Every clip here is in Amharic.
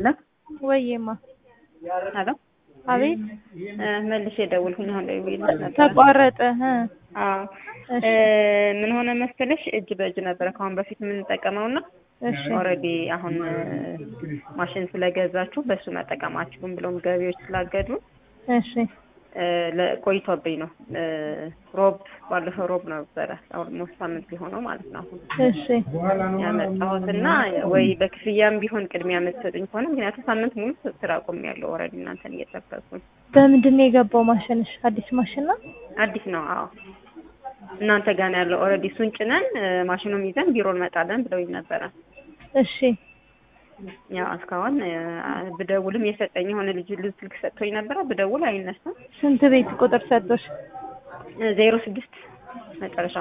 لا ወይማ هذا አቤት መልሼ ደውልኩኝ አሁን ላይ ቢል ነበር ተቋረጠ አዎ ምን ሆነ መሰለሽ እጅ በእጅ ነበር ካሁን በፊት ምን ተጠቀመውና እሺ ኦሬዲ አሁን ማሽን ስለገዛችሁ በሱ መጠቀማችሁም ብሎም ገቢዎች ስላገዱ እሺ ለቆይቶብኝ ነው ሮብ ባለፈው ሮብ ነበር ኦልሞስት ሳምንት ሊሆነው ማለት ነው እሺ ያመጣሁትና ወይ በክፍያም ቢሆን ቅድሚያ መስጠትኝ ሆነ ምክንያቱም ሳምንት ሙሉ ስራ ቆሜያለሁ ኦሬዲ እናንተን እየጠበቅኩኝ በምንድን ነው የገባው ማሽንሽ አዲስ ማሽን ነው አዲስ ነው አዎ እናንተ ጋር ነው ያለው ኦሬዲ እሱን ጭነን ማሽኑን ይዘን ቢሮ እንመጣለን ብለውኝ ነበር እሺ ያው እስካሁን ብደውልም የሰጠኝ ሆነ ልጅ ስልክ ሰጥቶኝ ነበር ብደውል አይነሳም ስንት ቤት ቁጥር ሰጥቶሽ 06 መጨረሻ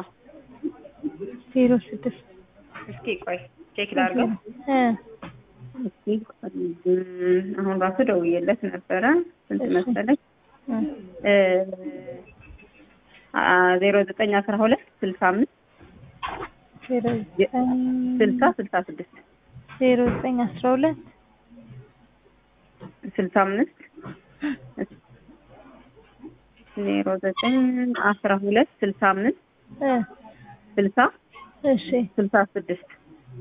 06 እስኪ ቆይ ቼክ ላድርገው እስኪ አሁን ራሱ ደውዬለት ነበረ ስንት መሰለኝ 0912 65 60 66 0912 65 0912 65 60 እሺ 66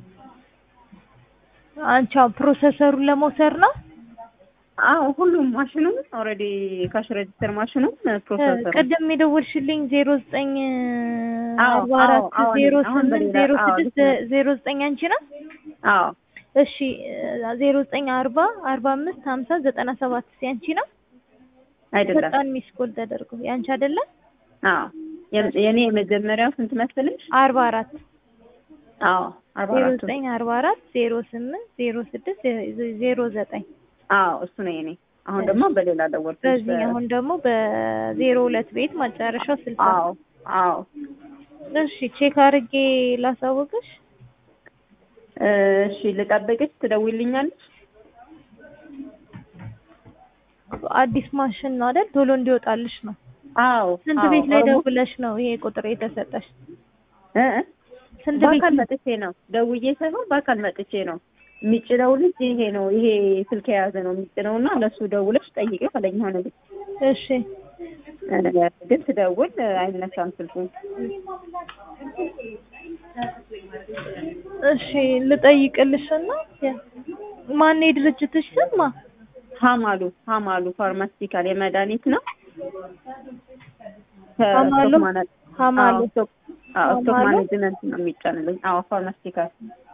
አንቺ ፕሮሰሰሩን ለመውሰድ ነው አዎ ሁሉም ማሽኑ ኦሬዲ ካሽ ሬጂስተር ማሽኑ ፕሮሰሰሩ ቀደም የደወልሽልኝ 0944080609 አንቺ ነው አዎ እሺ 0940 45 50 97 ያንቺ ነው አይደለም በጣም ሚስኮል ተደርጎ ያንቺ አይደለ አዎ የኔ የመጀመሪያው ስንት መሰለሽ 44 አዎ 44 0944 08 06 09 አዎ እሱ ነው የኔ አሁን ደግሞ በሌላ ደወልኩ በዚህ አሁን ደግሞ በ02 ቤት መጨረሻው 60 አዎ አዎ እሺ ቼክ አድርጌ ላሳውቅሽ እሺ ልጠብቅሽ ትደውይልኛለሽ አዲስ ማሽን ነው አይደል ቶሎ እንዲወጣልሽ ነው አዎ ስንት ቤት ላይ ደውለሽ ነው ይሄ ቁጥር የተሰጠሽ ስንት ቤት መጥቼ ነው ደውዬ ሳይሆን በአካል መጥቼ ነው የሚጭነው ልጅ ይሄ ነው ይሄ ስልክ የያዘ ነው የሚጭነውና ለሱ ደውለሽ ጠይቂው አለኝ ሆነ ልጅ እሺ ግን ትደውል አይነሳም ስልኩ እሺ ልጠይቅልሽና ማን የድርጅትሽ ስም ሀማሉ ፋርማሲቲካል የመድኃኒት ነው ሀማሉ ስቶክ ማኔጅመንት ነው የሚጫንልኝ አዎ ፋርማሲቲካል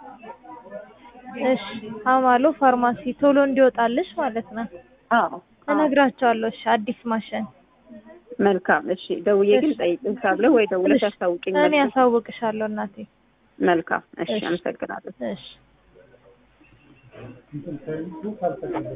እሺ ሀማሉ ፋርማሲ ቶሎ እንዲወጣልሽ ማለት ነው አዎ እነግራቸዋለሁ እሺ አዲስ ማሽን መልካም እሺ ደውዬ ግን ጠይቅሻለሁ ወይ ደውለሽ አሳውቂኝ እኔ አሳውቅሻለሁ እናቴ መልካም እሺ አመሰግናለሁ እሺ